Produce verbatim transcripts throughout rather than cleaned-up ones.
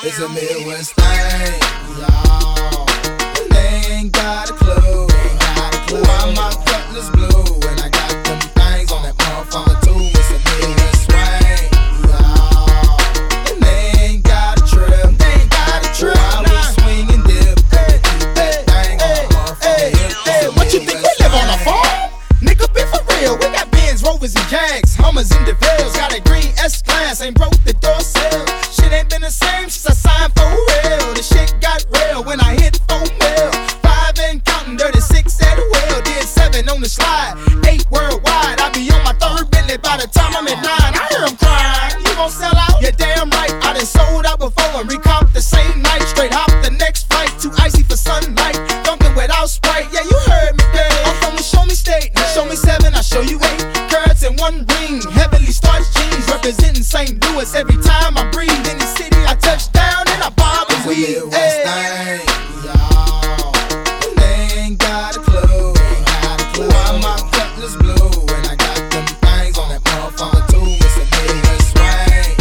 It's a Midwest thing, y'all. And they ain't got a clue. Why my cutlass blue? And I got them things on that motherfucker too. It's a Midwest swing, y'all. And they ain't got a trip. They ain't got a trip. Why we swing and dip? Hey, keep that thing on the motherfucker hip. Hey, what you think we live on a farm? Nigga, be for real. We got Benz, Rovers, and Jags, Hummers, and DeVille's. Got a green S-Class, ain't broke the door sale. Shit ain't been the same since I signed for real. The shit got real when I hit four mil. Five and counting, dirty six at the wheel. Did seven on the slide, eight worldwide. I be on my third Bentley by the time I'm at nine. I hear them crying, you gon' sell out? You're damn right, I done sold out before and recomp the same night. Straight hop the next flight, too icy for sunlight. Dunking without Sprite, yeah, you heard me there. I'm from the show me state, now show me seven, I show you eight. Carrots and one ring, heavily starched jeans. Representing Saint Louis every time I breathe. In the city, I touch down and I bomb and weed. Hey, y'all. And they ain't got a clue. Why my cutlass blue? And I got them things on that motherfucker too. It's a Midwest swing,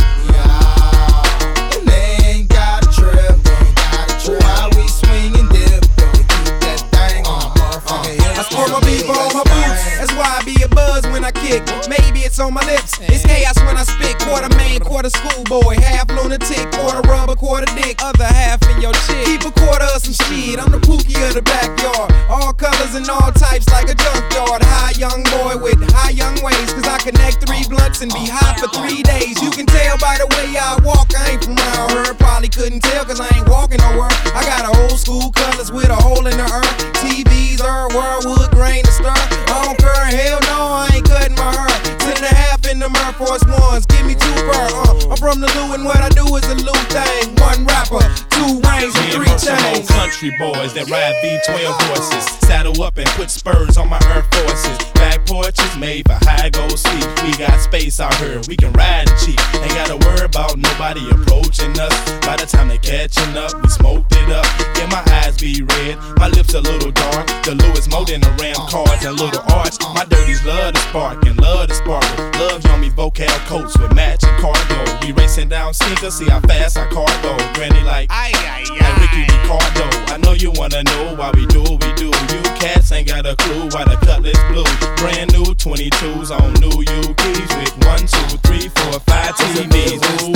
y'all. And they ain't got a trip. They ain't got a trip. Why we swing and dip? We keep that thing on the motherfucker hip. I sport my beef on my boots. That's why I be a buzz when I kick. Maybe it's on my lips. It's chaos when I spit. Quarter man, quarter schoolboy. Half lunatic, quarter rubber, quarter dick. Other half in your chick. Keep a quarter of some shit. I'm the Pookie of the backyard. All colors and all types like a junkyard. High young boy with high young ways. Cause I connect three blunts and be high for three days. You can tell by the way I walk, I ain't from around here. Probably couldn't tell cause I ain't walking nowhere. I got a old school colors with a hole in the earth. T Vs, Earl, Wood, grain, and stir. I don't care, hell no, I ain't cutting my hair. Ten and a half in them Air Force Ones, give me two per. Uh, I'm from the Lou and what I do is a Lou thing. One rapper, two rings and three chains. Country boys that ride V twelve horses. Saddle up and put spurs on my Air Forces. Back porches made for high gold seat. We got space out here, we can ride and cheap. Ain't gotta worry about nobody approaching us. By the time they catching up, we smoked it up. Yeah, my eyes be red, my lips a little dark. The Lewis Mold in the Ram cards and little arch. My dirties love to spark and love to sparkle. Love on me vocal coats with matching cargo. We racing down sneakers, see how fast our car go. Granny like, aye, aye, aye. Like Ricky Ricardo. I know you wanna know why we do what we do. You cats ain't got a clue why the cutlass blue. Brand new twenty-twos on new U Ks with one, two, three, four, five T Vs. Ooh,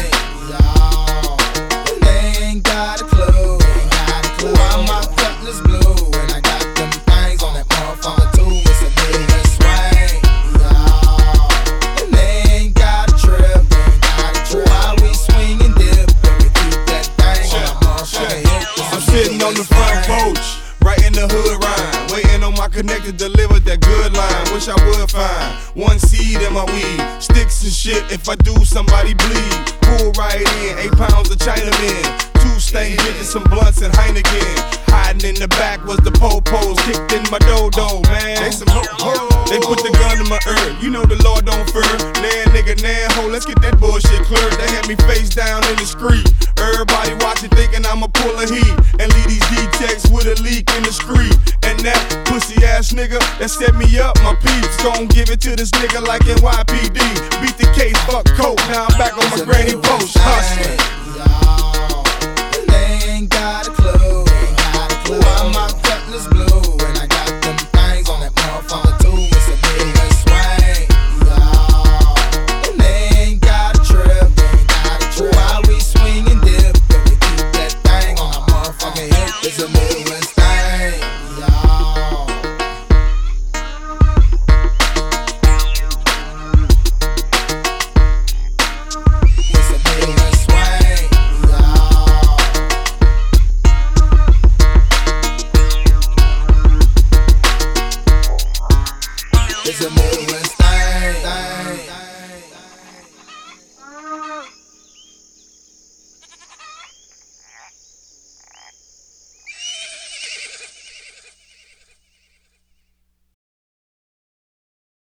y'all. And they ain't got a clue. Why my cutlass blue? And I got them things on that motherfucker too. It's a Midwest swing, y'all. And they ain't got a trip. They ain't got a trip. Why we swing and dip? And we keep that thing on that motherfucker hip. I'm sitting on the front porch, right in the hood rhyme, waiting on my connector to deliver that good line. Wish I would find one seed in my weed, sticks and shit. If I do, somebody bleed. Pull right in, eight pounds of Chinaman, two stank bitches, some blunts and Heineken. Hiding in the back was the po-pos, kicked in my dodo, man. They some ho-ho. They put the gun in my ear, you know the Lord don't fear. Nan nigga, nan ho, let's get that bullshit clear. They had me face down in the street. Everybody watching thinking I'ma pull a heat and leave these D-Techs with a leak in the street. And that pussy ass nigga that set me up, my peeps gon' give it to this nigga like N Y P D. Beat the case, fuck coke, now I'm back on my granny post, hustling. Y'all, and they ain't got a clue. Why my cutlass blue? And I